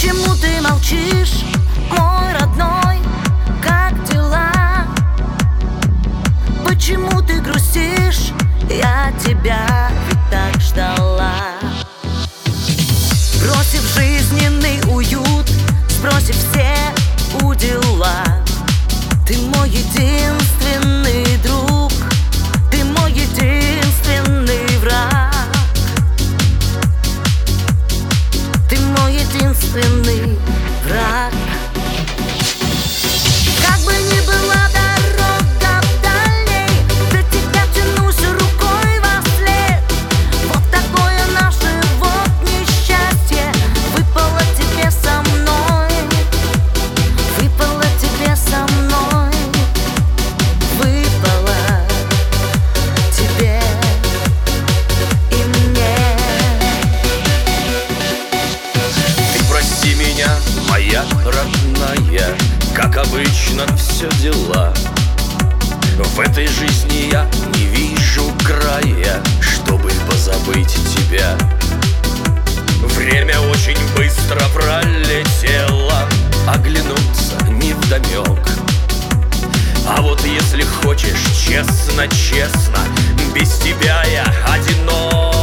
Почему ты молчишь, мой родной? Как дела? Почему ты грустишь? Я тебя ведь так ждала. Бросив жизненный уют, сбросив все удила, ты мой единственный друг, ты мой единственный враг, ты мой единственный враг. Как бы ни была дорога дальней, до тебя тянусь рукой вослед. Вот такое наше вот несчастье выпало тебе со мной, выпало тебе со мной, выпало тебе и мне. Ты прости меня, моя родная, как обычно все дела. В этой жизни я не вижу края, чтобы позабыть тебя. Время очень быстро пролетело, оглянуться невдомек. А вот если хочешь, честно, честно, без тебя я одинок.